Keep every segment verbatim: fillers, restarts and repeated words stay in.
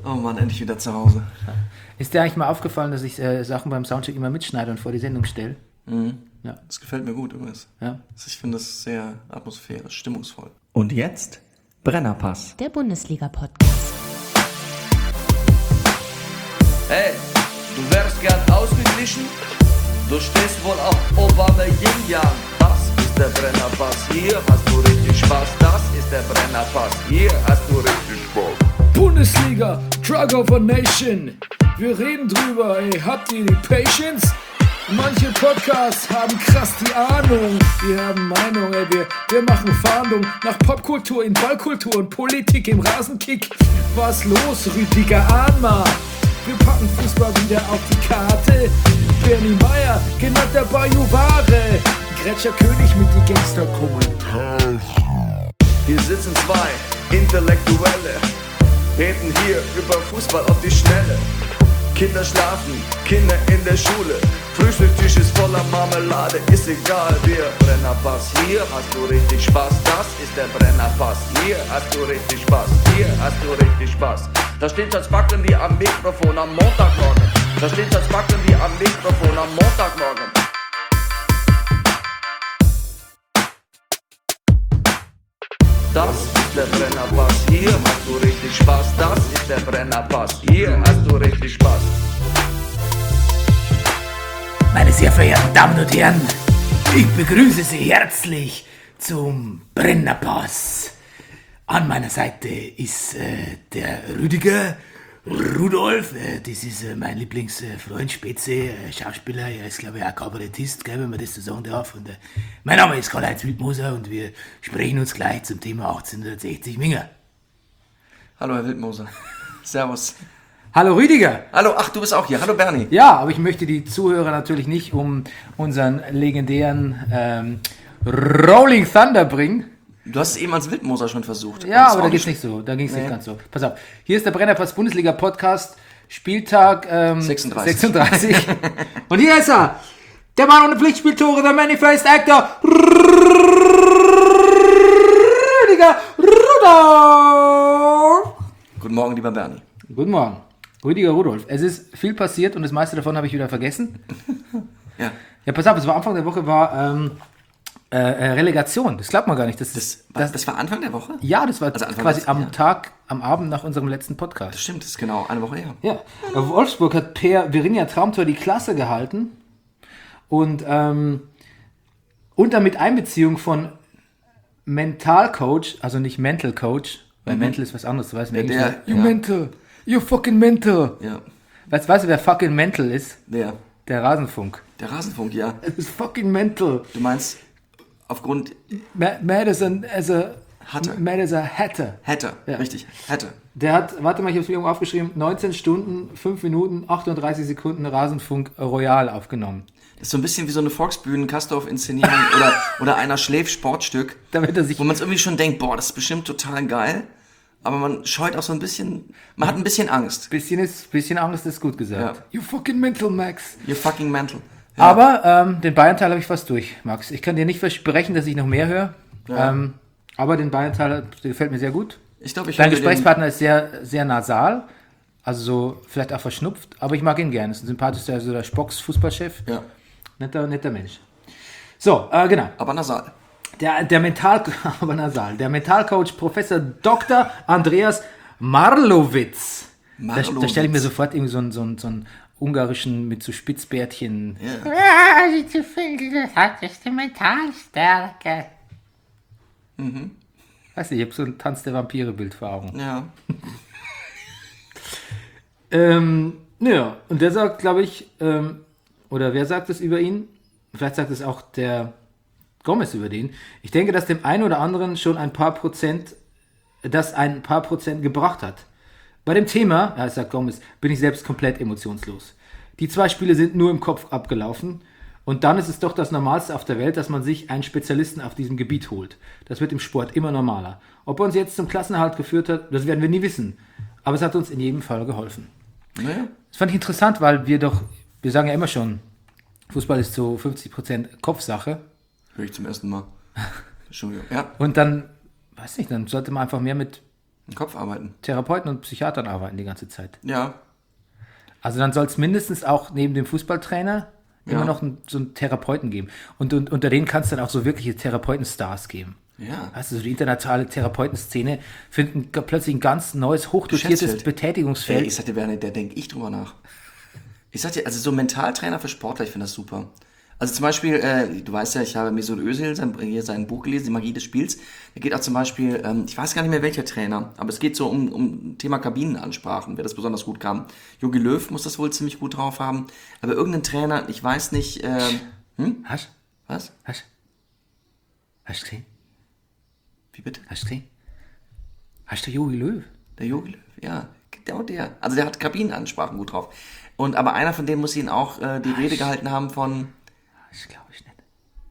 Oh Mann, endlich wieder zu Hause. Ist dir eigentlich mal aufgefallen, dass ich äh, Sachen beim Soundcheck immer mitschneide und vor die Sendung stelle? Mhm. Ja. Das gefällt mir gut übrigens. Ja. Ich finde das sehr atmosphärisch, stimmungsvoll. Und jetzt Brennerpass. Der Bundesliga-Podcast. Hey, du wärst gern ausgeglichen? Du stehst wohl auf Obama Yin Yang. Das ist der Brennerpass, hier hast du richtig Spaß. Das ist der Brennerpass, hier hast du richtig Spaß. Bundesliga, Drug of a Nation. Wir reden drüber, ey, habt ihr die Patience? Manche Podcasts haben krass die Ahnung. Wir haben Meinung, ey, wir, wir machen Fahndung nach Popkultur in Ballkultur und Politik im Rasenkick. Was los, Rüdiger Ahnma? Wir packen Fußball wieder auf die Karte. Bernie Meyer, genannt der Bajuware. Gretscher König mit die Gangster-Kommentare. Hier sitzen zwei Intellektuelle, reden hier über Fußball auf die Schnelle. Kinder schlafen, Kinder in der Schule. Frühstückstisch ist voller Marmelade, ist egal, wir Brennerpass. Hier hast du richtig Spaß, das ist der Brennerpass. Hier hast du richtig Spaß, hier hast du richtig Spaß. Da steht das Backen wie am Mikrofon am Montagmorgen. Da steht das Backen wie am Mikrofon am Montagmorgen. Das ist der Brennerpass, hier hast du richtig Spaß. Das ist der Brennerpass, hier hast du richtig Spaß. Meine sehr verehrten Damen und Herren, ich begrüße Sie herzlich zum Brennerpass. An meiner Seite ist äh, der Rüdiger Rudolf, äh, das ist äh, mein Lieblingsfreund, Spätze, äh, Schauspieler, er ist glaube ich auch Kabarettist, gell, wenn man das so sagen darf. Und, äh, mein Name ist Karl-Heinz Wildmoser und wir sprechen uns gleich zum Thema achtzehnhundertsechzig Minger. Hallo Herr Wildmoser. Servus. Hallo Rüdiger! Hallo, ach du bist auch hier. Hallo Bernie. Ja, aber ich möchte die Zuhörer natürlich nicht um unseren legendären ähm, Rolling Thunder bringen. Du hast es eben als Wildmoser schon versucht. Ja, Das aber war da geht's nicht so. Da ging es nee. nicht ganz so. Pass auf. Hier ist der Brennerpass Bundesliga Podcast. Spieltag ähm, sechsunddreißig. sechsunddreißig. Und hier ist er. Der Mann ohne Pflichtspieltore, der Manifest Actor. Rüdiger Rudolf. Guten Morgen, lieber Bernie. Guten Morgen. Rüdiger Rudolf. Es ist viel passiert und das meiste davon habe ich wieder vergessen. Ja. Ja, pass auf, es war Anfang der Woche, war ähm, äh, Relegation. Das glaubt man gar nicht. Das, Das, war, das, das war Anfang der Woche? ja, das war Also Anfang quasi des- am ja. Tag, am Abend nach unserem letzten Podcast. Das stimmt, das ist genau eine Woche her. Ja, Wolfsburg hat per Virinja Traumtor die Klasse gehalten und ähm, unter Miteinbeziehung von Mentalcoach, also nicht Mental Coach, weil Mhm. Mental ist was anderes, du weißt Ja, nicht. der, You ja, mental. You fucking mental. ja, Weißt, weißt du, wer fucking Mental ist? der, Der Rasenfunk. der Rasenfunk, ja. Es ist fucking mental. Du meinst, aufgrund, Mad mad as a, as a, Hatte. mad as a Hatter. hätte, Ja. richtig, hätte. Der hat, warte mal, ich habe es mir irgendwo aufgeschrieben, neunzehn Stunden, fünf Minuten, achtunddreißig Sekunden Rasenfunk Royal aufgenommen. Das ist so ein bisschen wie so eine Volksbühnen-Kastorf-Inszenierung oder, oder einer Schläf-Sportstück, Damit er sich wo man es irgendwie schon denkt, boah, das ist bestimmt total geil, aber man scheut auch so ein bisschen, man hat ein bisschen Angst. Bisschen ist, bisschen Angst ist gut gesagt. Ja. You fucking mental, Max. You're fucking mental. Ja. Aber ähm, den Bayern-Teil habe ich fast durch, Max. Ich kann dir nicht versprechen, dass ich noch mehr höre. Ja. Ähm, aber den Bayern-Teil der gefällt mir sehr gut. Ich glaube, ich Dein höre den- Gesprächspartner ist sehr, sehr nasal. Also so vielleicht auch verschnupft. Aber ich mag ihn gerne. Ist ein sympathischer, also der Spocks Fußballchef. Ja, Netter, netter Mensch. So, äh, genau. aber nasal. Der, der Mental, aber nasal. Der Mentalcoach Professor Doktor Andreas Marlowitz. Da, da Marlowitz. stelle ich mir sofort irgendwie so einen, so einen, so einen ungarischen mit so Spitzbärtchen. Ja. Ja, zu viel, das hat ist die Mentalstärke. Weiß nicht, ich habe so ein Tanz der Vampire-Bild vor Augen. Ja. Ähm, ja, und der sagt, glaube ich, ähm, oder wer sagt es über ihn? Vielleicht sagt es auch der Gomez über den. Ich denke, dass dem einen oder anderen schon ein paar Prozent, das ein paar Prozent gebracht hat. Bei dem Thema, ja, sagt Gomez, bin ich selbst komplett emotionslos. Die zwei Spiele sind nur im Kopf abgelaufen. Und dann ist es doch das Normalste auf der Welt, dass man sich einen Spezialisten auf diesem Gebiet holt. Das wird im Sport immer normaler. Ob er uns jetzt zum Klassenerhalt geführt hat, das werden wir nie wissen. Aber es hat uns in jedem Fall geholfen. Naja. Das fand ich interessant, weil wir doch, wir sagen ja immer schon, Fußball ist so fünfzig Prozent Kopfsache. Höre ich zum ersten Mal. Entschuldigung. Ja. Und dann, weiß nicht, dann sollte man einfach mehr mit Im Kopf arbeiten. Therapeuten und Psychiatern arbeiten die ganze Zeit. Ja. Also dann soll es mindestens auch neben dem Fußballtrainer immer Ja. noch einen, so einen Therapeuten geben. Und, und unter denen kann es dann auch so wirkliche Therapeutenstars geben. Ja. Weißt du, so die internationale Therapeutenszene finden g- plötzlich ein ganz neues, hochdotiertes Geschäftsfeld. Betätigungsfeld. Ey, ich sag dir, Werner, da denke ich drüber nach. Ich sag dir, also so Mentaltrainer für Sportler, ich finde das super. Also zum Beispiel, äh, du weißt ja, ich habe Mesut Özil sein, hier sein Buch gelesen, Die Magie des Spiels. Da geht auch zum Beispiel, ähm, ich weiß gar nicht mehr welcher Trainer, aber es geht so um, um Thema Kabinenansprachen, wer das besonders gut kann. Jogi Löw muss das wohl ziemlich gut drauf haben. Aber irgendein Trainer, ich weiß nicht, ähm, hm? Hast Was? Hast Hast du gesehen? Wie bitte? Hast du gesehen? Hast du Jogi Löw? Der Jogi Löw, ja, genau der. Also der hat Kabinenansprachen gut drauf. Und aber einer von denen muss ihn auch äh, die Rede gehalten haben von, Das glaube ich nicht.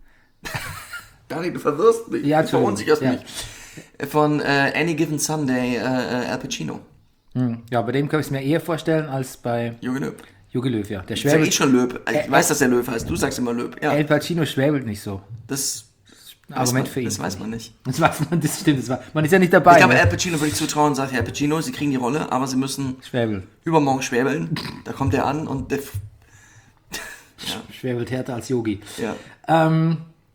Dani, du verwirrst mich, Ja, du verunsicherst ja. mich. Von äh, Any Given Sunday, äh, äh, Al Pacino. Hm. Ja, bei dem kann ich es mir eher vorstellen als bei Jogi Löw. Jogi Löw, ja. Der Ich sag eh schwäbelt. schon Löw. Ich Äh, weiß, dass der Löw heißt. Du sagst immer Löw. Ja, El Pacino schwäbelt nicht so. das, Ein weiß Argument man, für ihn. das weiß man nicht. Das weiß man, das stimmt. Das war, man ist ja nicht dabei. Ich glaube, ne? Al Pacino würde ich zutrauen und sagt, Herr Pacino, Sie kriegen die Rolle, aber Sie müssen Schwäbel. übermorgen schwäbeln. Da kommt er an und der, Schwäbelt härter als Yogi. ja, Ähm,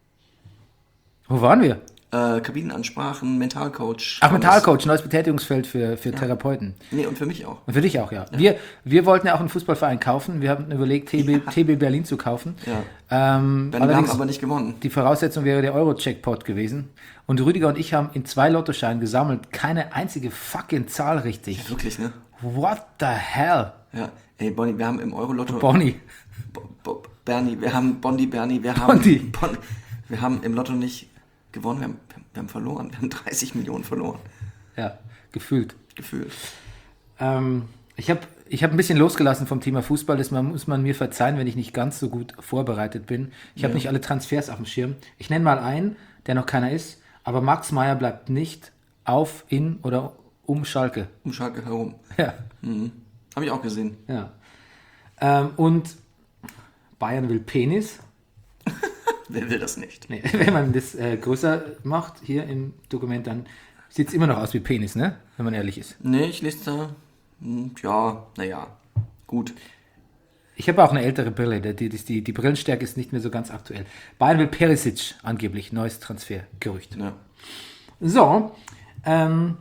wo waren wir? äh, Kabinenansprachen, Mentalcoach. Ach, Mentalcoach, neues Betätigungsfeld für, für Therapeuten. Nee, und für mich auch. Und für dich auch, ja. Wir, wir wollten ja auch einen Fußballverein kaufen. Wir haben überlegt, T B, T B Berlin zu kaufen. Ja. Ähm, Wir haben allerdings, aber nicht gewonnen. die Voraussetzung wäre der Euro-Checkpot gewesen. Und Rüdiger und ich haben in zwei Lottoscheinen gesammelt. Keine einzige fucking Zahl richtig. Wirklich, ne? What the hell? Ja. Ey, Bonnie, wir haben im Euro-Lotto... Bonnie. Bo- Bo- Bernie, wir haben Bondi, Bernie, wir haben... Bondi. Bon, wir haben im Lotto nicht gewonnen, wir haben, wir haben verloren. Wir haben dreißig Millionen verloren. Ja, gefühlt. Gefühlt. Ähm, ich habe ich hab ein bisschen losgelassen vom Thema Fußball. Das muss man mir verzeihen, wenn ich nicht ganz so gut vorbereitet bin. Ich habe Ja. nicht alle Transfers auf dem Schirm. Ich nenne mal einen, der noch keiner ist. Aber Max Meyer bleibt nicht auf, in oder um Schalke. Um Schalke herum. Ja, Habe ich auch gesehen. ja. Ähm, und Bayern will Penis. Wer will das nicht? Nee, wenn man das äh, größer macht, hier im Dokument, dann sieht es immer noch aus wie Penis, ne? Wenn man ehrlich ist. Nee, ich lese da... hm, Ja, naja. Gut. Ich habe auch eine ältere Brille, die, die, die, die Brillenstärke ist nicht mehr so ganz aktuell. Bayern will Perisic, angeblich, neues Transfergerücht. Ja. So, ähm,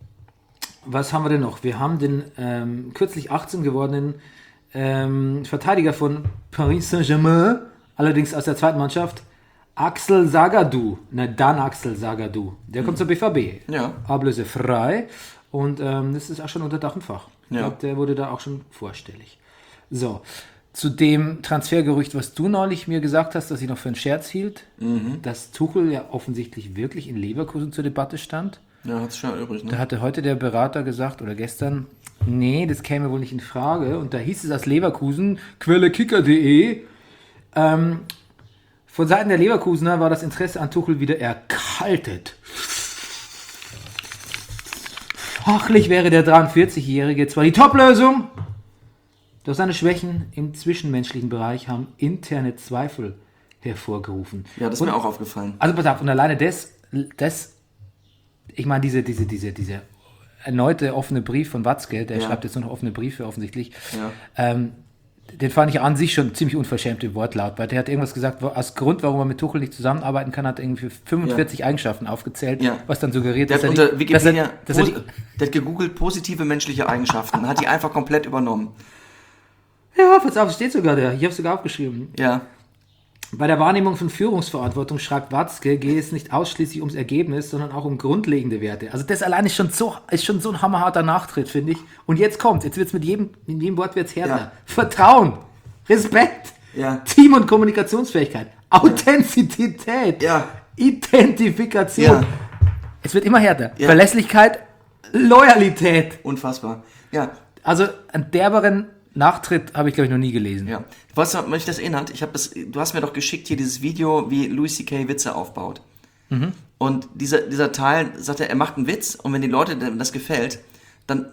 was haben wir denn noch? Wir haben den ähm, kürzlich achtzehn gewordenen ähm, Verteidiger von Paris Saint-Germain, allerdings aus der zweiten Mannschaft, Axel Sagadou. Ne, dann Axel Sagadou. Der kommt zur B V B. Ja. Ablösefrei. Und ähm, das ist auch schon unter Dach und Fach. Ich Ja. glaube, der wurde da auch schon vorstellig. So, zu dem Transfergerücht, was du neulich mir gesagt hast, dass ich noch für einen Scherz hielt, dass Tuchel ja offensichtlich wirklich in Leverkusen zur Debatte stand. Ja, hat's schon übrig, Da ne? hatte heute der Berater gesagt, oder gestern, nee, das käme wohl nicht in Frage. Und da hieß es aus Leverkusen, Quelle kicker punkt de, ähm, von Seiten der Leverkusener war das Interesse an Tuchel wieder erkaltet. Fachlich wäre der dreiundvierzigjährige zwar die Top-Lösung, doch seine Schwächen im zwischenmenschlichen Bereich haben interne Zweifel hervorgerufen. Ja, das ist mir auch aufgefallen. Also pass auf, und alleine das, das ich meine, diese, diese, diese, diese erneute offene Brief von Watzke, der Ja. schreibt jetzt nur noch offene Briefe offensichtlich, Ja. ähm, den fand ich an sich schon ziemlich unverschämt im Wortlaut, weil der hat irgendwas gesagt, wo, als Grund, warum er mit Tuchel nicht zusammenarbeiten kann, hat er irgendwie fünfundvierzig Eigenschaften aufgezählt, Ja. was dann suggeriert, Der dass hat er, unter nicht, dass er, Wikipedia, dass er posi- die, der hat gegoogelt positive menschliche Eigenschaften, hat die einfach komplett übernommen. ja, pass auf, steht sogar der, ich habe sogar aufgeschrieben. Ja. Bei der Wahrnehmung von Führungsverantwortung, schreibt Watzke, geht es nicht ausschließlich ums Ergebnis, sondern auch um grundlegende Werte. Also das allein ist schon so, ist schon so ein hammerharter Nachtritt, finde ich. Und jetzt kommt, jetzt wird es mit jedem, in jedem Wort wird's härter. Ja. Vertrauen, Respekt, Ja. Team- und Kommunikationsfähigkeit, Authentizität, Ja. Identifikation. Ja. Es wird immer härter. Ja. Verlässlichkeit, Loyalität. Unfassbar. Ja. Also einen derberen Nachtritt habe ich, glaube ich, noch nie gelesen. Ja. Weißt du, mich das erinnert? Ich habe das, du hast mir doch geschickt hier dieses Video, wie Louis C K Witze aufbaut. Und dieser, dieser Teil sagt er, er macht einen Witz und wenn die Leute, wenn das gefällt, dann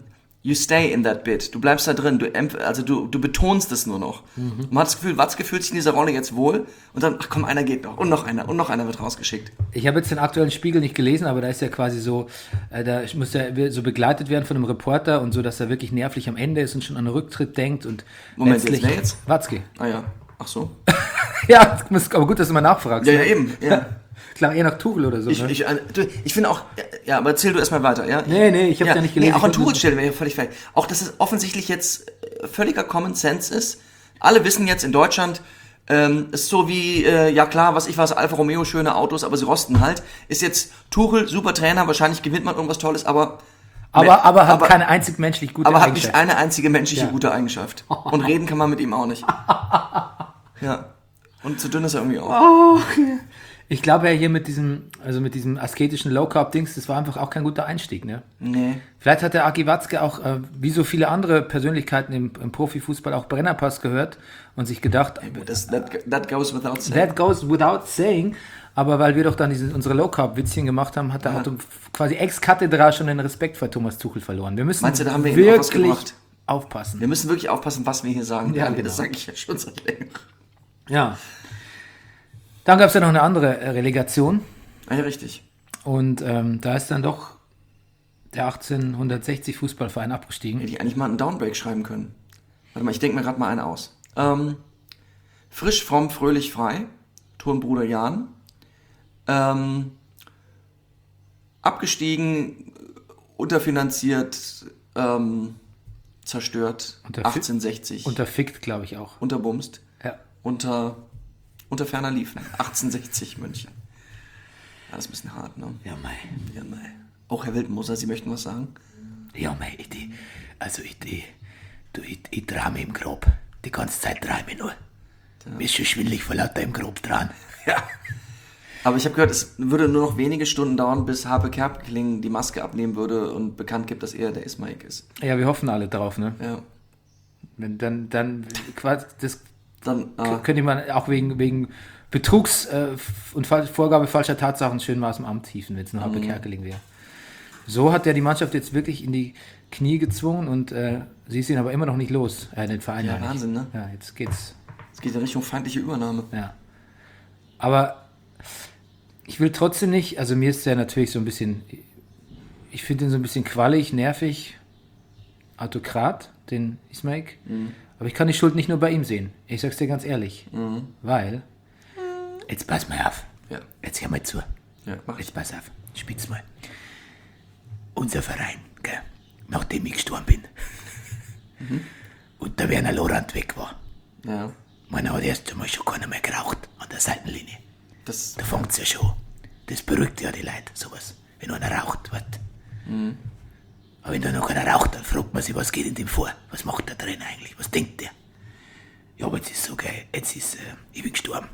you stay in that bit. Du bleibst da drin, du, also du, du betonst es nur noch. Mhm. Man hat das Gefühl, Watzke fühlt sich in dieser Rolle jetzt wohl und dann, ach komm, einer geht noch und noch einer und noch einer wird rausgeschickt. Ich habe jetzt den aktuellen Spiegel nicht gelesen, aber da ist ja quasi so, äh, da muss er so begleitet werden von einem Reporter und so, dass er wirklich nervlich am Ende ist und schon an einen Rücktritt denkt und Moment, letztlich... jetzt, wer jetzt? Watzke. Ah ja, ach so. Ja, aber gut, dass du mal nachfragst. Ja, ja, eben, ja. Klang eher nach Tuchel oder so. Ich, ne? ich, du, ich finde auch, ja, aber erzähl du erstmal weiter, ja? Nee, nee, ich hab's ja, ja nicht gelesen. Nee, auch an Tuchel stellen wir ja völlig fertig. Auch, dass es offensichtlich jetzt völliger Common Sense ist. Alle wissen jetzt in Deutschland, ähm, ist so wie, äh, ja klar, was ich weiß, Alfa Romeo, schöne Autos, aber sie rosten halt. Ist jetzt Tuchel, super Trainer, wahrscheinlich gewinnt man irgendwas Tolles, aber... Aber, aber hat aber, keine einzig menschlich gute aber Eigenschaft. Aber hat nicht eine einzige menschliche ja. gute Eigenschaft. Und reden kann man mit ihm auch nicht. Ja. Und zu dünn ist er irgendwie auch. Oh, okay. Ich glaube ja hier mit diesem, also mit diesem asketischen Low-Carb-Dings, das war einfach auch kein guter Einstieg, ne? Nee. Vielleicht hat der Aki Watzke auch, äh, wie so viele andere Persönlichkeiten im, im Profifußball, auch Brennerpass gehört und sich gedacht, das, that, that goes without saying. That goes without saying. Aber weil wir doch dann diese, unsere Low-Carb-Witzchen gemacht haben, hat der ja. Auto quasi ex-Kathedra schon den Respekt vor Thomas Tuchel verloren. Wir müssen Meinst du, da haben wir wirklich aufpassen. Wir müssen wirklich aufpassen, was wir hier sagen. Ja, genau. genau. Das sage ich ja schon seit länger. Ja. Dann gab es ja noch eine andere Relegation. Ja, richtig. Und ähm, da ist dann doch der achtzehnhundertsechzig Fußballverein abgestiegen. Hätte ich eigentlich mal einen Downbreak schreiben können. Warte mal, ich denke mir gerade mal einen aus. Ähm, frisch, fromm, fröhlich, frei. Turnbruder Jan. Ähm, abgestiegen, unterfinanziert, ähm, zerstört. Unterfi- achtzehnhundertsechzig. Unterfickt, glaube ich auch. Unterbumst. Ja. Unter... Unter ferner liefen. achtzehnhundertsechzig München. Ja, das ist ein bisschen hart, ne? Ja, mei. Ja, mei. Auch Herr Wildmoser, Sie möchten was sagen? Ja, mei, ich, die, also ich, die, du, ich, ich träume im Grab. Die ganze Zeit träume ich nur. Ja. Mir ist schon schwindelig vor lauter im Grab dran. Ja. Aber ich habe gehört, es würde nur noch wenige Stunden dauern, bis Harpe Kerkeling die Maske abnehmen würde und bekannt gibt, dass er der Ismaik ist. Ja, wir hoffen alle drauf, ne? Ja. Wenn dann, dann, quasi, das... Dann ah. könnte man auch wegen, wegen Betrugs äh, und Vorgabe falscher Tatsachen schön mal aus dem Amt hieven, wenn es ein Harpe mhm. Kerkeling wäre. So hat er die Mannschaft jetzt wirklich in die Knie gezwungen und äh, sie ist ihn aber immer noch nicht los, äh, den Verein. Ja, Wahnsinn, ne? Ja, jetzt geht's. Es geht in Richtung feindliche Übernahme. Ja. Aber ich will trotzdem nicht, also mir ist der natürlich so ein bisschen, ich finde ihn so ein bisschen quallig, nervig, Autokrat, den Ismaik. Mhm. Aber ich kann die Schuld nicht nur bei ihm sehen. Ich sag's dir ganz ehrlich. Mhm. Weil... Jetzt pass mal auf. Ja. Jetzt hör mal zu. Ja, mach Jetzt pass auf. Spitz mal. Unser Verein, gell, nachdem ich gestorben bin mhm. und der Werner Lorand weg war, ja. meiner hat erst einmal schon keiner mehr geraucht an der Seitenlinie. Das, da fängt's ja schon. Das beruhigt ja die Leute, sowas. Wenn einer raucht, was? Mhm. Aber wenn da noch einer raucht, dann fragt man sich, was geht in dem vor? Was macht der drin eigentlich? Was denkt der? Ja, aber jetzt ist so geil. Jetzt ist, äh, ich bin gestorben.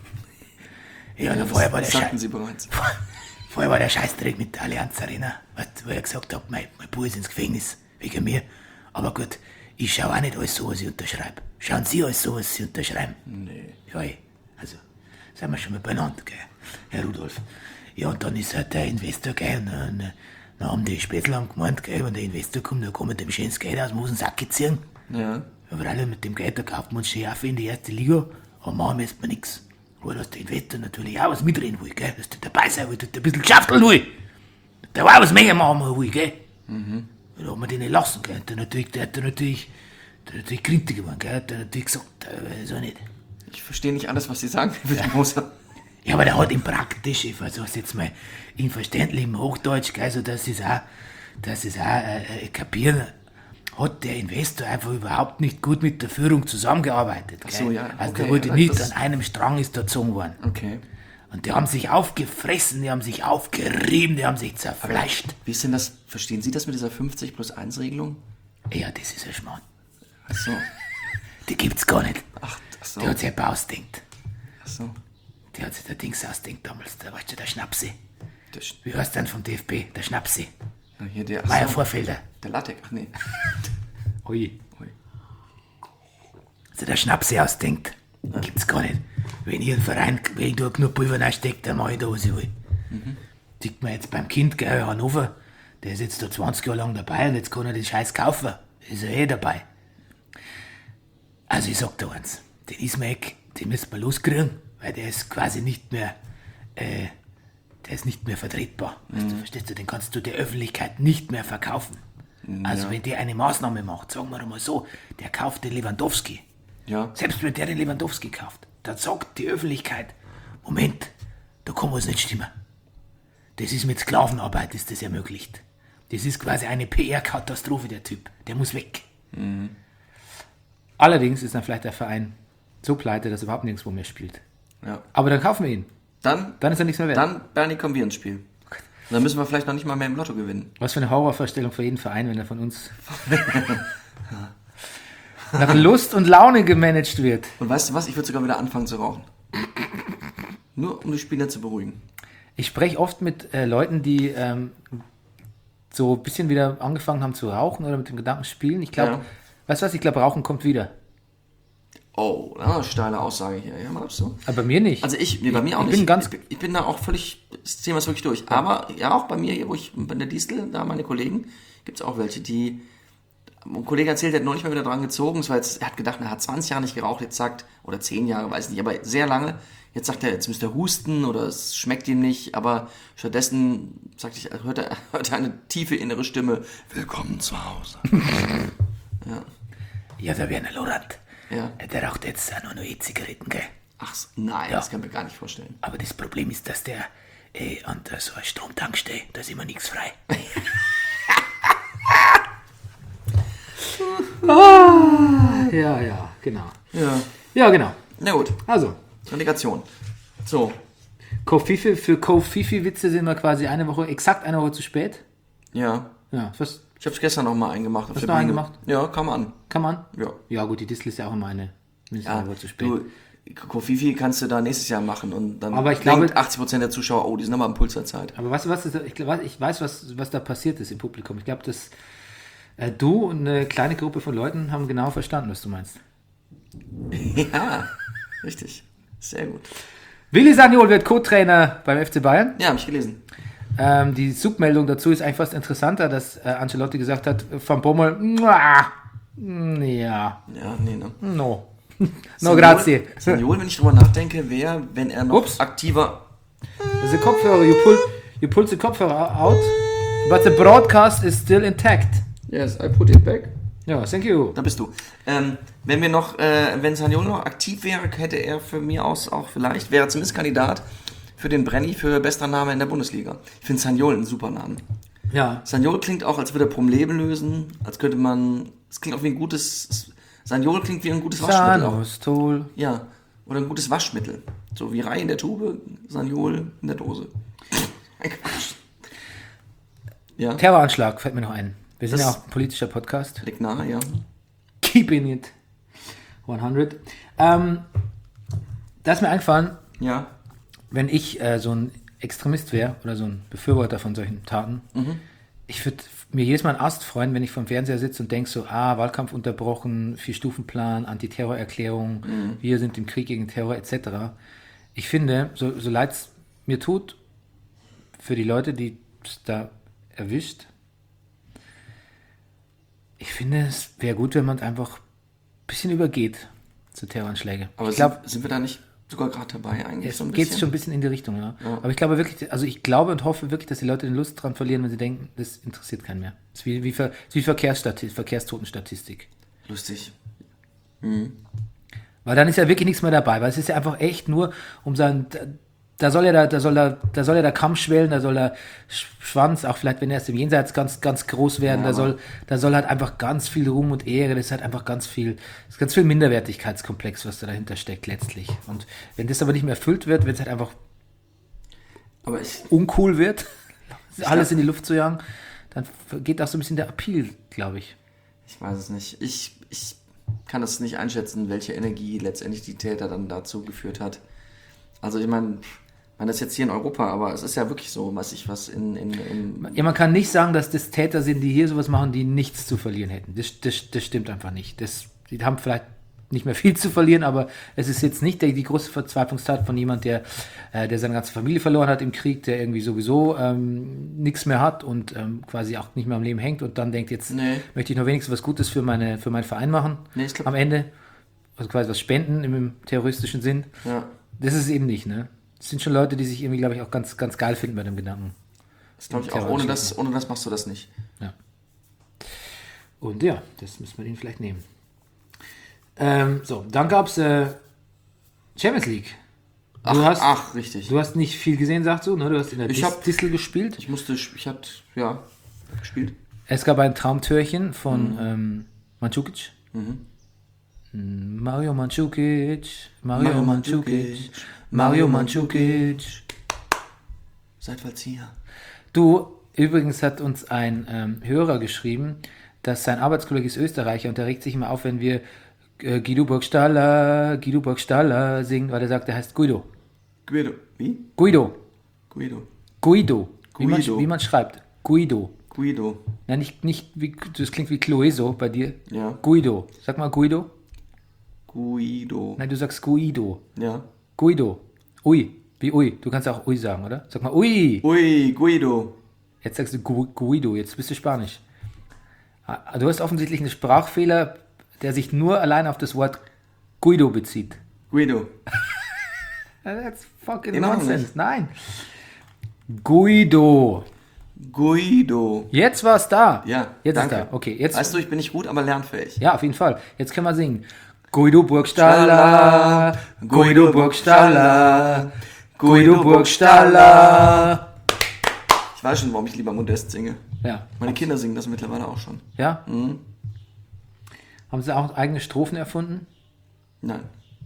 Ja, ja, vorher war der sagten Sie bereits. Vorher war der Scheißdreck mit der Allianz Arena, wo er gesagt hat, mein, mein Bub ist ins Gefängnis, wegen mir. Aber gut, ich schaue auch nicht alles so, was ich unterschreibe. Schauen Sie alles so, was Sie unterschreiben? Nee. Ja, also, sind wir schon mal beieinander, gell, Herr Rudolf. Ja, und dann ist halt der Investor, gell, und dann, dann haben die Spätzl haben gemeint, gell, wenn der Investor kommt, dann kann man dem schönes Geld aus dem Hosensack ziehen. Ja. Aber alle mit dem Geld, da kauft man uns schon auf in die erste Liga, aber machen müssen wir nichts. Nur, dass der Investor natürlich auch was mitreden will, gell, dass der dabei sein will, dass der ein bisschen geschafteln will. Der war auch was mehr machen will, gell. Mhm. Da hat man den nicht lassen, gell. Der, natürlich, der hat da natürlich, der hat natürlich Kritik geworden, gell. Der hat natürlich gesagt, äh, so nicht. Ich verstehe nicht alles, was Sie sagen, Herr Wildmoser. Ja, aber der hat ihn praktisch, ich versuch's jetzt mal in verständlichem Hochdeutsch, gell, so dass sie es auch, dass sie es auch äh, kapieren, hat der Investor einfach überhaupt nicht gut mit der Führung zusammengearbeitet. Gell? Ach so, ja. Also okay, der wurde ja, nicht an einem Strang ist da gezogen worden. Okay. Und die haben sich aufgefressen, die haben sich aufgerieben, die haben sich zerfleischt. Aber wie ist denn das, verstehen Sie das mit dieser fünfzig plus eins Regelung? Ja, das ist ein Schmarrn. Ach so. Die gibt's gar nicht. Ach, ach so. Die hat sich aber ausdenkt. Ach so. Die hat sich der Dings ausdenkt damals, da weißt du, der Schnapsi. Der Sch- Wie heißt denn vom D F B? Der Schnapsi. ja, hier der, ach Meier so. Vorfelder. Der Latek, ach nee. Ui. Ui. Also der Schnapsi ausdenkt, gibt's gar nicht. Wenn ich einen Verein, wenn ich da genug Pulver reinstecke, dann mache ich da, was ich will. Mhm. Sieht man jetzt beim Kind, gell, Hannover, Der ist jetzt da zwanzig Jahre lang dabei und jetzt kann er den Scheiß kaufen. Ist er eh dabei. Also ich sag dir eins, den Ismaek, den müssen wir loskriegen, weil der ist quasi nicht mehr, äh, der ist nicht mehr vertretbar. Weißt du, verstehst du, den kannst du der Öffentlichkeit nicht mehr verkaufen. Also wenn der eine Maßnahme macht, sagen wir mal so, der kauft den Lewandowski. Ja. Selbst wenn der den Lewandowski kauft, dann sagt die Öffentlichkeit, Moment, da kann was nicht stimmen. Das ist mit Sklavenarbeit, ist das ermöglicht. Das ist quasi eine P R-Katastrophe, der Typ. Der muss weg. Allerdings ist dann vielleicht der Verein so pleite, dass er überhaupt nirgendwo mehr spielt. Ja. Aber dann kaufen wir ihn. Dann, Dann ist er nichts mehr wert. dann, Bernie, kommen wir ins Spiel. Und dann müssen wir vielleicht noch nicht mal mehr im Lotto gewinnen. Was für eine Horrorvorstellung für jeden Verein, wenn er von uns nach Lust und Laune gemanagt wird. Und weißt du was? Ich würde sogar wieder anfangen zu rauchen. Nur um die Spieler zu beruhigen. Ich spreche oft mit äh, Leuten, die ähm, so ein bisschen wieder angefangen haben zu rauchen oder mit dem Gedanken spielen. Ich glaube, Ja. weißt du was? Ich glaube, Rauchen kommt wieder. Oh, ah, steile Aussage hier. Ja, mal so. Aber bei mir nicht. Also ich, nee, bei mir auch ich nicht. Bin ganz, ich, bin, ich bin da auch völlig, das Thema ist wirklich durch. Aber ja, auch bei mir, hier, wo ich, bei der Distel, da meine Kollegen, gibt es auch welche, die, ein Kollege erzählt, der hat noch nicht mal wieder dran gezogen. Es war jetzt, er hat gedacht, er hat zwanzig Jahre nicht geraucht, jetzt sagt, oder zehn Jahre, weiß nicht, aber sehr lange. Jetzt sagt er, jetzt müsste er husten oder es schmeckt ihm nicht, aber stattdessen, sagte ich, hört er, hört er eine tiefe innere Stimme, willkommen zu Hause. Ja. Ja, der Werner Lorand, Ja. der raucht jetzt auch noch nur E-Zigaretten, gell? Ach, so, nein, Ja. das kann ich mir gar nicht vorstellen. Aber das Problem ist, dass der äh, an der so einer Stromtankstelle, da ist immer nichts frei. ja, ja, genau. Ja. Ja, genau. Na gut, Also, Relegation. So, Kofifi, für Kofifi-Witze sind wir quasi eine Woche, exakt eine Woche zu spät. ja. Ja, was Ich habe es gestern noch mal eingemacht. auf Hast der du noch Bühne. eingemacht? Ja, kam an. kann man? Ja. Ja, gut, die Distel ist ja auch immer eine, mindestens Ja, eine Woche zu spät. du, Kofifi kannst du da nächstes Jahr machen und dann Aber ich denkt glaube- achtzig Prozent der Zuschauer, oh, die sind aber am Puls der Zeit. Aber weißt du, was, ist, ich, glaub, ich weiß, was, was da passiert ist im Publikum. Ich glaube, dass äh, du und eine kleine Gruppe von Leuten haben genau verstanden, was du meinst. Ja, richtig. Sehr gut. Willi Sagnol wird Co-Trainer beim F C Bayern. Ja, habe ich gelesen. Ähm, die Submeldung dazu ist eigentlich fast interessanter, dass äh, Ancelotti gesagt hat, Van Bommel, "Mua, mm, ja, Ja, nee, ne. no, no grazie. Sagnol, wenn ich drüber nachdenke, wäre, wenn er noch Ups. aktiver... The Kopfhörer, you pull, you pull the Kopfhörer out, but the broadcast is still intact. Yes, I put it back. Ja, thank you. Da bist du. Ähm, wenn wir noch, äh, wenn Sagnol noch aktiv wäre, hätte er für mir aus auch vielleicht, wäre zumindest Kandidat für den Brenny für bester Name in der Bundesliga. Ich finde Sagnol einen super Namen. Ja, Sagnol klingt auch, als würde er Probleme lösen, als könnte man, es klingt auch wie ein gutes, Sagnol klingt wie ein gutes Waschmittel. auch. Sanostol. Ja, oder ein gutes Waschmittel. So wie Rai in der Tube, Sagnol in der Dose. Ein Quatsch. Ja, Terroranschlag fällt mir noch ein. Wir sind Das- ja auch ein politischer Podcast. liegt nahe, ja. Keeping it hundert. Ähm, da ist mir eingefallen, Ja, wenn ich äh, so ein Extremist wäre oder so ein Befürworter von solchen Taten, ich würde mir jedes Mal einen Ast freuen, wenn ich vom Fernseher sitze und denke so, ah, Wahlkampf unterbrochen, Vier-Stufen-Plan, Antiterrorerklärung, wir sind im Krieg gegen Terror et cetera. Ich finde, so, so leid es mir tut, für die Leute, die es da erwischt, ich finde, es wäre gut, wenn man es einfach ein bisschen übergeht zu Terroranschläge. aber ich glaube, sind, sind wir da nicht sogar gerade dabei eigentlich es so ein geht bisschen? schon ein bisschen in die Richtung, ja. Aber ich glaube wirklich, also ich glaube und hoffe wirklich, dass die Leute den Lust dran verlieren, wenn sie denken, das interessiert keinen mehr. Das ist wie, wie, Ver, das ist wie Verkehrsstatistik, Verkehrstotenstatistik. Lustig. Weil dann ist ja wirklich nichts mehr dabei, weil es ist ja einfach echt nur um sein, da, da soll ja der, da soll der, da soll ja der Kamm schwellen, da soll der Sch- Schwanz, auch vielleicht wenn er erst im Jenseits ganz, ganz groß werden, Ja, da soll, da soll halt einfach ganz viel Ruhm und Ehre, das ist halt einfach ganz viel, das ist ganz viel Minderwertigkeitskomplex, was da dahinter steckt letztlich. Und wenn das aber nicht mehr erfüllt wird, wenn es halt einfach Aber ich, uncool wird, alles in die Luft zu jagen, dann geht auch so ein bisschen der Appeal, glaube ich. ich weiß es nicht. Ich, ich kann das nicht einschätzen, welche Energie letztendlich die Täter dann dazu geführt hat. Also ich meine, ich meine, das ist jetzt hier in Europa, aber es ist ja wirklich so, was ich was in, in, in Ja, man kann nicht sagen, dass das Täter sind, die hier sowas machen, die nichts zu verlieren hätten. Das, das, das stimmt einfach nicht. Das, die haben vielleicht nicht mehr viel zu verlieren, aber es ist jetzt nicht die, die große Verzweiflungstat von jemand, der, äh, der seine ganze Familie verloren hat im Krieg, der irgendwie sowieso ähm, nichts mehr hat und ähm, quasi auch nicht mehr am Leben hängt und dann denkt, jetzt Nee. möchte ich noch wenigstens was Gutes für, meine, für meinen Verein machen Nee, ich glaub- am Ende. Also quasi was spenden im, im terroristischen Sinn. Ja. Das ist es eben nicht, ne? Das sind schon Leute, die sich irgendwie, glaube ich, auch ganz, ganz geil finden bei dem Gedanken. Das glaube ich auch. Ohne das, ohne das machst du das nicht. Ja. Und ja, das müssen wir ihnen vielleicht nehmen. Ähm, so, dann gab es äh, Champions League. Du, Ach, hast, ach, richtig. du hast nicht viel gesehen, sagst du, ne? Du hast in der Ich Dis hab- Distel gespielt. Ich musste, ich hatte, ja, gespielt. Es gab ein Traumtörchen von ähm, Mandzukic. Mario Mandzukic, Mario, Mario Mandzukic, Mandzukic, Mario Mario Mandzukic. Seid Vollzieher. Du, übrigens hat uns ein ähm, Hörer geschrieben, dass sein Arbeitskollege ist Österreicher und der regt sich immer auf, wenn wir äh, Guido Burgstaller, Guido Burgstaller singen, weil er sagt, er heißt Guido. Guido. Wie? Guido. Guido. Guido. Wie man, Guido. wie man schreibt. Guido. Guido. Nein, nicht, nicht wie, das klingt wie Clueso bei dir. Ja. Guido. Sag mal Guido. Guido. Nein, du sagst Guido. Ja. Guido. Ui. Wie Ui. Du kannst auch Ui sagen, oder? Sag mal Ui. Ui, Guido. Jetzt sagst du Gu- Guido. Jetzt bist du Spanisch. Ah, Du hast offensichtlich einen Sprachfehler, der sich nur allein auf das Wort Guido bezieht. Guido. That's fucking Immer noch nonsense. nicht. Nein. Guido. Guido. Jetzt war's da. Ja, Jetzt danke. ist da. Okay, jetzt. Weißt du, ich bin nicht gut, aber lernfähig. Ja, auf jeden Fall. Jetzt können wir singen. Guido Burgstaller, Guido Burgstaller, Guido Burgstaller. Ich weiß schon, warum ich lieber Modest singe. Ja. Meine Kinder singen das mittlerweile auch schon. Ja? Haben sie auch eigene Strophen erfunden? Nein.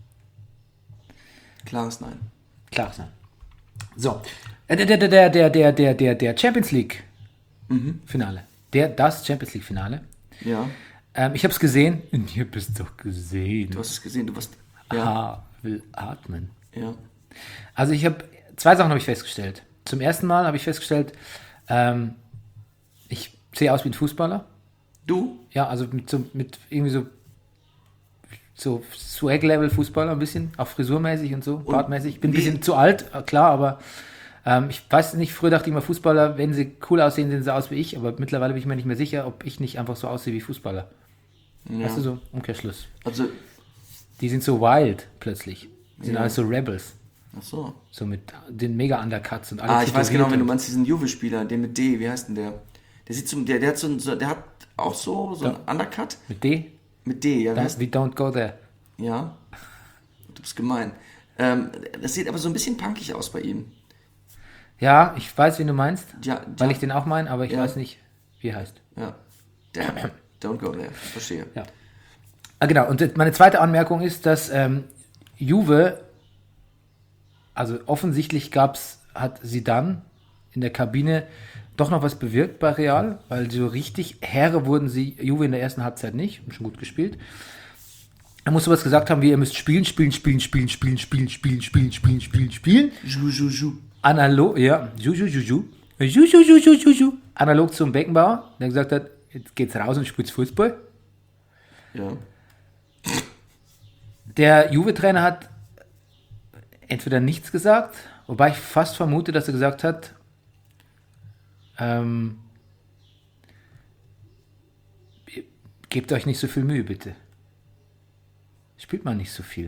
Klares Nein. Klar, nein. So. Äh, Der, der, der, der, der, der, der, der Champions League Finale. Der, das Champions League Finale. Ja. Ähm, ich habe es gesehen. Und ihr habt es doch gesehen. Du hast es gesehen, du warst. Ja. Ah, will atmen. Ja. Also ich habe, zwei Sachen habe ich festgestellt. Zum ersten Mal habe ich festgestellt, ähm, ich sehe aus wie ein Fußballer. Du? Ja, also mit, so, mit irgendwie so, so Swag-Level-Fußballer ein bisschen, auch frisurmäßig und so, bartmäßig. Ich bin ein wie- bisschen zu alt, äh, klar, aber ähm, ich weiß nicht, früher dachte ich immer, Fußballer, wenn sie cool aussehen, sehen sie aus wie ich, aber mittlerweile bin ich mir nicht mehr sicher, ob ich nicht einfach so aussehe wie Fußballer. Ja. Weißt du, so Umkehrschluss. Also. Die sind so wild plötzlich. Die sind Ja. alles so Rebels. Ach so. So mit den Mega-Undercuts und alle Ah, ich weiß genau, wenn du tätowiert meinst, diesen Juve-Spieler, den mit D, wie heißt denn der? Der sieht so, der, der hat so, ein- so der hat auch so, so einen Undercut und mit D. mit D, ja, wie heißt, We don't go there. ja. Du bist gemein. Ähm, das sieht aber so ein bisschen punkig aus bei ihm. Ja, ich weiß, wen du meinst, Ja, weil ja. ich den auch meine, aber ich Ja. weiß nicht, wie er heißt. Ja. Der, don't go there. Verstehe. Ja. Ah, genau, und meine zweite Anmerkung ist, dass ähm, Juve, also offensichtlich gab's, hat Zidane in der Kabine doch noch was bewirkt bei Real, weil so richtig Herre wurden sie, Juve in der ersten Halbzeit nicht, haben schon gut gespielt. Er muss sowas gesagt haben wie, ihr müsst spielen, spielen, spielen, spielen, spielen, spielen, spielen, spielen, spielen, spielen, spielen. Ju, ju, ju. Analog, ja, ju, ju, ju, ju. Ju, ju, ju, ju, ju, ju. Analog zum Beckenbauer, der gesagt hat, jetzt geht's raus und spielt Fußball. Ja. Der Juve-Trainer hat entweder nichts gesagt, wobei ich fast vermute, dass er gesagt hat, ähm, gebt euch nicht so viel Mühe, bitte. Spielt man nicht so viel.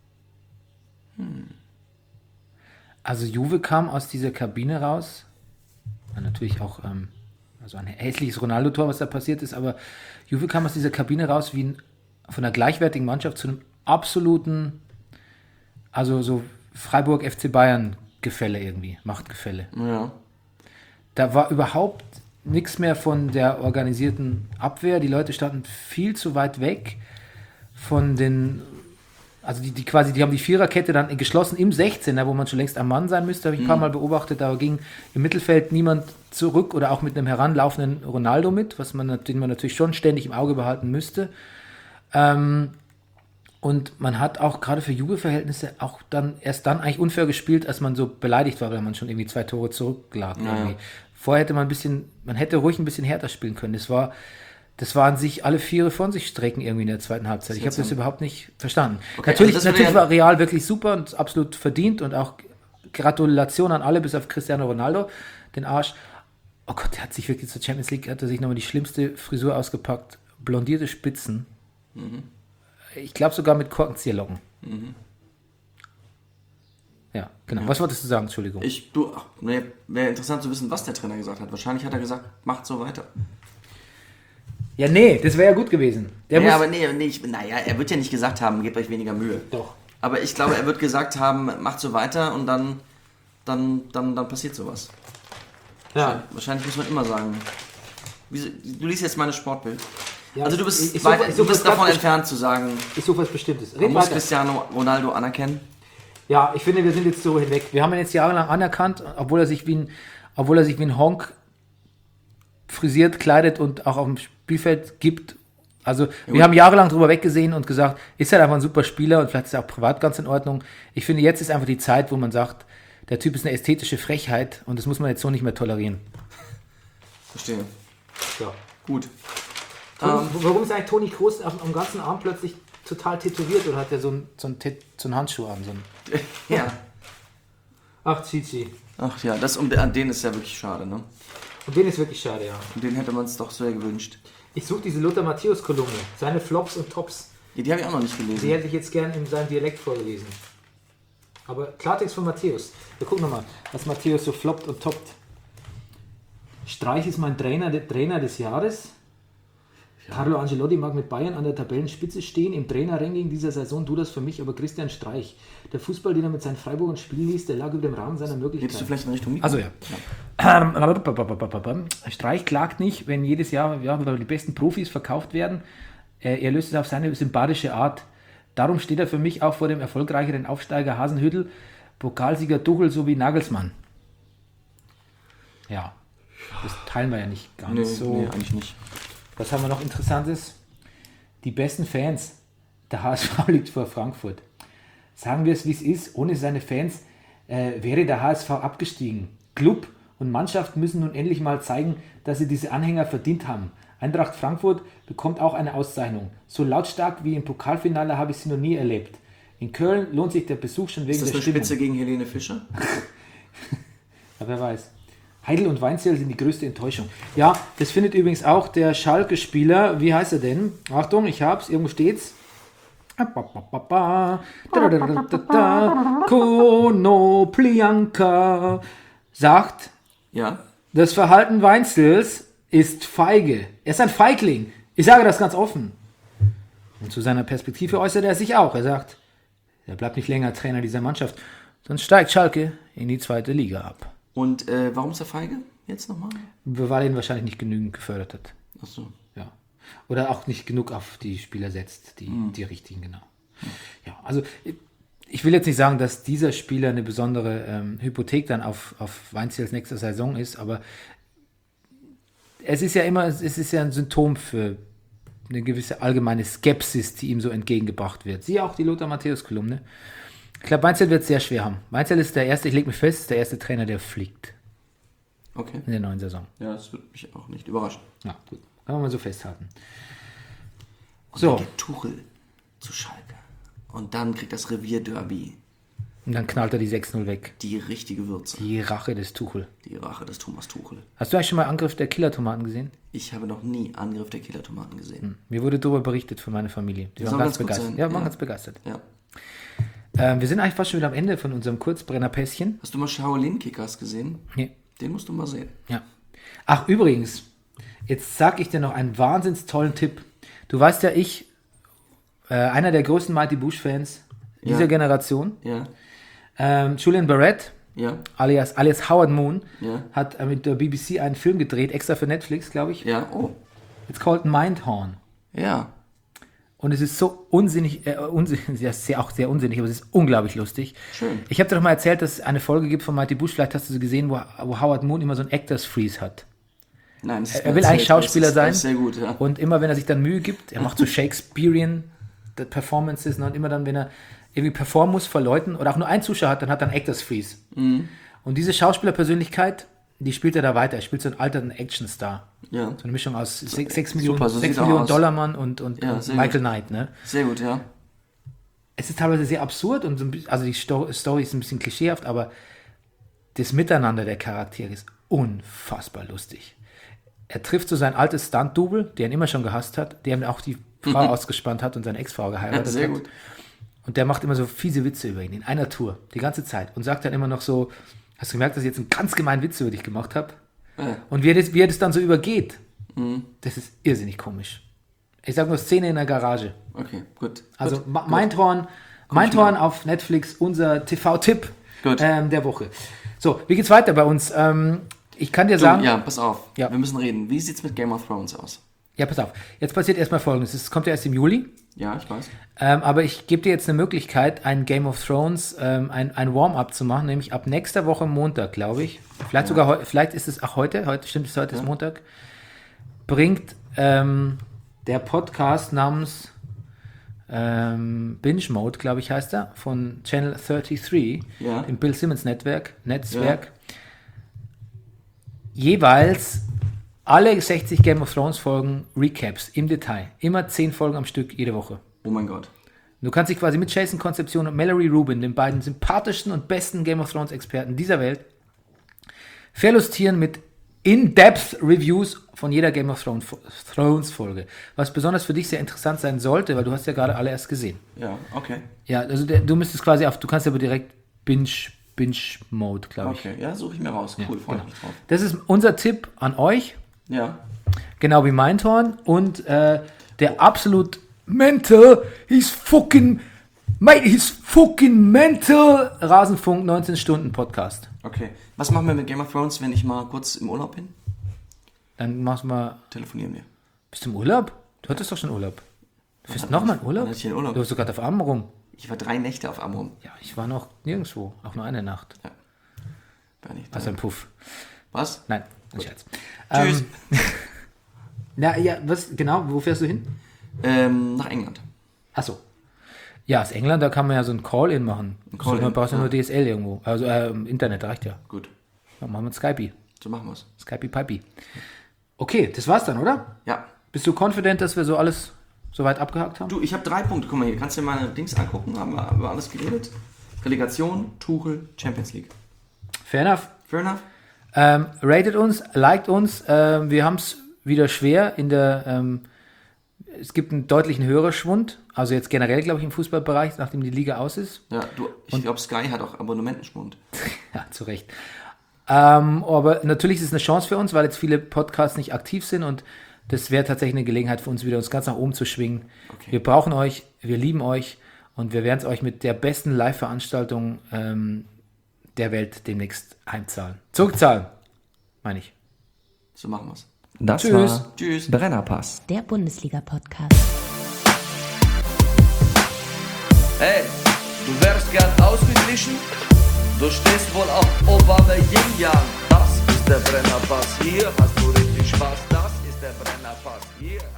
Also Juve kam aus dieser Kabine raus, war natürlich auch ähm, also ein hässliches Ronaldo-Tor, was da passiert ist, aber Juve kam aus dieser Kabine raus wie ein, von einer gleichwertigen Mannschaft zu einem absoluten, also so Freiburg-F C Bayern-Gefälle irgendwie, Machtgefälle. Ja. Da war überhaupt nichts mehr von der organisierten Abwehr. Die Leute standen viel zu weit weg von den, also die, die quasi, die haben die Viererkette dann geschlossen im sechzehner, wo man schon längst am Mann sein müsste, habe ich ein paar Mal beobachtet. Da ging im Mittelfeld niemand zurück oder auch mit einem heranlaufenden Ronaldo mit, was man, den man natürlich schon ständig im Auge behalten müsste. Ähm, und man hat auch gerade für Juve-Verhältnisse auch dann erst dann eigentlich unfair gespielt, als man so beleidigt war, weil man schon irgendwie zwei Tore zurücklag. Ja, irgendwie. ja. Vorher hätte man ein bisschen, man hätte ruhig ein bisschen härter spielen können. Es war das waren sich alle Viere von sich strecken irgendwie in der zweiten Halbzeit. Ich habe das überhaupt nicht verstanden. Okay, natürlich also das natürlich wäre- war Real wirklich super und absolut verdient und auch Gratulation an alle, bis auf Cristiano Ronaldo, den Arsch. Oh Gott, der hat sich wirklich zur Champions League, hat er sich nochmal die schlimmste Frisur ausgepackt. Blondierte Spitzen. Mhm. Ich glaube sogar mit Korkenzieherlocken. Mhm. Ja, genau. Was wolltest du sagen? Entschuldigung. Ich, du, ach, nee, wäre interessant zu wissen, was der Trainer gesagt hat. Wahrscheinlich hat er gesagt, macht so weiter. Ja, nee, das wäre ja gut gewesen. Der ja, muss, aber nee, nee ich, naja, er wird ja nicht gesagt haben, gebt euch weniger Mühe. Doch. Aber ich glaube, er wird gesagt haben, macht so weiter und dann, dann, dann, dann passiert sowas. Ja. Wahrscheinlich muss man immer sagen. Wieso, du liest jetzt meine Sportbild. Ja, also du bist, ich- ich weit, suche- ich du suche bist was davon ganz entfernt zu sagen, Ich suche was Bestimmtes. man Red muss weiter. Cristiano Ronaldo anerkennen. Ja, ich finde, wir sind jetzt so hinweg. Wir haben ihn jetzt jahrelang anerkannt, obwohl er sich wie ein, obwohl er sich wie ein Honk frisiert, kleidet und auch auf dem Spielfeld gibt. Also wir haben jahrelang drüber weggesehen und gesagt, ist halt einfach ein super Spieler und vielleicht ist er auch privat ganz in Ordnung. Ich finde, jetzt ist einfach die Zeit, wo man sagt, der Typ ist eine ästhetische Frechheit und das muss man jetzt so nicht mehr tolerieren. Verstehe. Ja. Gut. Toni, warum ist eigentlich Toni Kroos am, am ganzen Arm plötzlich total tätowiert oder hat er so einen so ein Tä- so einen Handschuh an? So einen Ja. Ach, Chichi. Ach ja, das um an den ist ja wirklich schade, ne? Und den ist wirklich schade, ja. Und den hätte man es doch sehr gewünscht. Ich suche diese Lothar Matthäus-Kolumne, seine Flops und Tops. Ja, die habe ich auch noch nicht Die gelesen. hätte ich jetzt gern in seinem Dialekt vorgelesen. Aber Klartext von Matthäus. Wir gucken nochmal, was Matthäus so floppt und toppt. Streich ist mein Trainer, der Trainer des Jahres. Carlo Ancelotti mag mit Bayern an der Tabellenspitze stehen. Im Trainerranking dieser Saison tut das für mich aber Christian Streich. Der Fußball, den er mit seinen Freiburgern spielen ließ, der lag über dem Rahmen seiner Möglichkeiten. Gehst du vielleicht in Richtung Mikro? Also ja. Ähm, Streich klagt nicht, wenn jedes Jahr ja, die besten Profis verkauft werden. Äh, Er löst es auf seine sympathische Art. Darum steht er für mich auch vor dem erfolgreicheren Aufsteiger Hasenhüttl, Pokalsieger Tuchel sowie Nagelsmann. Ja, das teilen wir ja nicht ganz Nee, so. nee, eigentlich nicht. Was haben wir noch Interessantes? Die besten Fans. Der H S V liegt vor Frankfurt. Sagen wir es, wie es ist. Ohne seine Fans äh, wäre der H S V abgestiegen. Club und Mannschaft müssen nun endlich mal zeigen, dass sie diese Anhänger verdient haben. Eintracht Frankfurt bekommt auch eine Auszeichnung. So lautstark wie im Pokalfinale habe ich sie noch nie erlebt. In Köln lohnt sich der Besuch schon wegen Ist das der eine Stimmung. Spitze gegen Helene Fischer? Ja, wer weiß. Heidel und Weinzierl sind die größte Enttäuschung. Ja, das findet übrigens auch der Schalke-Spieler. Wie heißt er denn? Achtung, ich hab's, irgendwo steht's. Konoplyanka sagt, Ja. das Verhalten Weinzierls ist feige. Er ist ein Feigling. Ich sage das ganz offen. Und zu seiner Perspektive äußert er sich auch. Er sagt, er bleibt nicht länger Trainer dieser Mannschaft, sonst steigt Schalke in die zweite Liga ab. Und äh, warum ist er feige? Jetzt nochmal? Weil er ihn wahrscheinlich nicht genügend gefördert hat. Achso. Ja. Oder auch nicht genug auf die Spieler setzt, die, die richtigen, genau. Ja, also ich- ich will jetzt nicht sagen, dass dieser Spieler eine besondere ähm, Hypothek dann auf, auf Weinzierls nächste Saison ist, aber es ist ja immer, es ist ja ein Symptom für eine gewisse allgemeine Skepsis, die ihm so entgegengebracht wird. Siehe auch die Lothar Matthäus-Kolumne. Ich glaube, Weinzierl wird es sehr schwer haben. Weinzierl ist der erste, ich lege mich fest, ist der erste Trainer, der fliegt Okay. in der neuen Saison. Ja, das würde mich auch nicht überraschen. Ja, gut. Kann man mal so festhalten. Und So. dann geht Tuchel zu Schalke. Und dann kriegt das Revierderby Und dann knallt er die sechs null weg. die richtige Würze. Die Rache des Tuchel. Die Rache des Thomas Tuchel. Hast du eigentlich schon mal Angriff der Killer-Tomaten gesehen? Ich habe noch nie Angriff der Killer-Tomaten gesehen. Mir wurde darüber berichtet von meiner Familie. Die Das waren soll ganz ganz gut begeistert. sein. Ja, waren Ja. ganz begeistert. Ja. Ähm, wir sind eigentlich fast schon wieder am Ende von unserem Kurzbrennerpässchen. Hast du mal Shaolin-Kickers gesehen? Nee. Den musst du mal sehen. Ja. Ach, übrigens, jetzt sag ich dir noch einen wahnsinns tollen Tipp. Du weißt ja, ich, äh, einer der größten Mighty Bush-Fans dieser Ja. Generation, Ja. ähm, Julian Barrett, Ja. alias, alias Howard Moon, Ja. hat äh, mit der B B C einen Film gedreht, extra für Netflix, glaube ich. Ja. Oh. It's called Mindhorn. Ja. Und es ist so unsinnig, äh, unsinnig, ja, sehr, auch sehr unsinnig, aber es ist unglaublich lustig. Schön. Ich habe dir doch mal erzählt, dass es eine Folge gibt von Mighty Bush, vielleicht hast du sie gesehen, wo, wo Howard Moon immer so ein Actors Freeze hat. Nein, das ist Er mir will eigentlich erzählt, aber es Schauspieler ist sein. echt Sehr gut, ja. Und immer, wenn er sich dann Mühe gibt, er macht so Shakespearean Performances, ne, und immer dann, wenn er irgendwie performen muss vor Leuten oder auch nur einen Zuschauer hat, dann hat er einen Actors Freeze. Mhm. Und diese Schauspielerpersönlichkeit, die spielt er da weiter. Er spielt so einen alternden Actionstar. Ja. So eine Mischung aus sechs super, Millionen, so sechs sieht er Millionen aus. Dollar Mann und, und, Ja, und sehr Michael gut. Knight, ne? Sehr gut, ja. Es ist teilweise sehr absurd und so ein bisschen, also die Sto- Story ist ein bisschen klischeehaft, aber das Miteinander der Charaktere ist unfassbar lustig. Er trifft so sein altes Stunt-Double, der ihn immer schon gehasst hat, der ihm auch die Frau ausgespannt hat und seine Ex-Frau geheiratet Ja, sehr hat. gut. Und der macht immer so fiese Witze über ihn, in einer Tour, die ganze Zeit. Und sagt dann immer noch so, hast du gemerkt, dass ich jetzt einen ganz gemeinen Witz über dich gemacht habe? Ja. Und wie er, das, wie er das dann so übergeht, Mhm. das ist irrsinnig komisch. Ich sage nur Szene in der Garage. Okay, gut. Also gut. Ma- Mindhorn, Mindhorn mir auf Netflix, unser T V-Tipp Gut. ähm, der Woche. So, wie geht's weiter bei uns? Ähm, ich kann dir Du, sagen, ja. ja, pass auf. Ja. Wir müssen reden. Wie sieht's mit Game of Thrones aus? pass auf. Jetzt passiert erstmal Folgendes. Es kommt ja erst im Juli, Ja, ich weiß. ähm, aber ich gebe dir jetzt eine Möglichkeit, ein Game of Thrones, ähm, ein, ein Warm-up zu machen, nämlich ab nächster Woche Montag, glaube ich. Vielleicht sogar heu- vielleicht ist es auch heute, heute stimmt es, heute ist Montag, bringt ähm, der Podcast namens ähm, Binge Mode, glaube ich, heißt er, von Channel dreiunddreißig, Ja. im Bill Simmons Netzwerk, Netzwerk, jeweils alle sechzig Game of Thrones Folgen Recaps im Detail. Immer zehn Folgen am Stück jede Woche. Oh mein Gott. Du kannst dich quasi mit Jason Concepcion und Mallory Rubin, den beiden sympathischsten und besten Game of Thrones Experten dieser Welt, verlustieren mit In-Depth Reviews von jeder Game of Thrones, Thrones Folge. Was besonders für dich sehr interessant sein sollte, weil du hast ja gerade alle erst gesehen. Ja, okay. Ja, also der, du müsstest quasi auf, du kannst aber direkt Binge, Binge Mode, glaube ich. Okay, ja, suche ich mir raus. Cool, freue genau. ich mich drauf. Das ist unser Tipp an euch, Ja. genau wie Mindhorn und äh, der absolut mental, he's fucking, mate, he's fucking mental Rasenfunk neunzehn Stunden Podcast. Okay. Was machen wir mit Game of Thrones, wenn ich mal kurz im Urlaub bin? Dann machst du mal, Telefonieren wir. bist du im Urlaub? Du hattest doch schon Urlaub. Du bist noch mal in Urlaub? Wann hatte ich denn Urlaub? Du warst sogar auf Amrum. Ich war drei Nächte auf Amrum. Ja, ich war noch nirgendwo, auch nur eine Nacht. War nicht da. Also ein Puff. Was? Nein, ein Scherz. Tschüss. Ähm, na ja, was, genau, wo fährst du hin? Ähm, nach England. Achso. Ja, aus England, da kann man ja so ein Call-In machen. Ein Call-In, so, man braucht ja ja. nur D S L irgendwo. Also äh, Internet reicht ja. Gut. Dann machen wir ein Skype. So machen wir's. Skype Pipey. Okay, das war's dann, oder? Ja. Bist du confident, dass wir so alles soweit abgehakt haben? Du, ich habe drei Punkte. Guck mal hier. Kannst du dir meine Dings angucken? Haben wir über alles geredet? Relegation, Tuchel, Champions League. Fair enough. Fair enough? Ähm, ratet uns, liked uns. Ähm, wir haben es wieder schwer in der. Ähm, es gibt einen deutlichen Hörerschwund. Also jetzt generell, glaube ich, im Fußballbereich, nachdem die Liga aus ist. Ja, du, ich glaube, Sky hat auch Abonnementenschwund. Ja, zu Recht. Ähm, aber natürlich ist es eine Chance für uns, weil jetzt viele Podcasts nicht aktiv sind und das wäre tatsächlich eine Gelegenheit für uns, wieder uns ganz nach oben zu schwingen. Okay. Wir brauchen euch, wir lieben euch und wir werden es euch mit der besten Live-Veranstaltung ähm, der Welt demnächst heimzahlen. Zurückzahlen, meine ich. So machen wir's. Das Tschüss. war Tschüss. Brennerpass. Der Bundesliga-Podcast. Hey, du wärst gern ausgeglichen? Du stehst wohl auf Obama Yin Yang. Das ist der Brennerpass. Hier hast du richtig Spaß. Das ist der Brennerpass. Hier.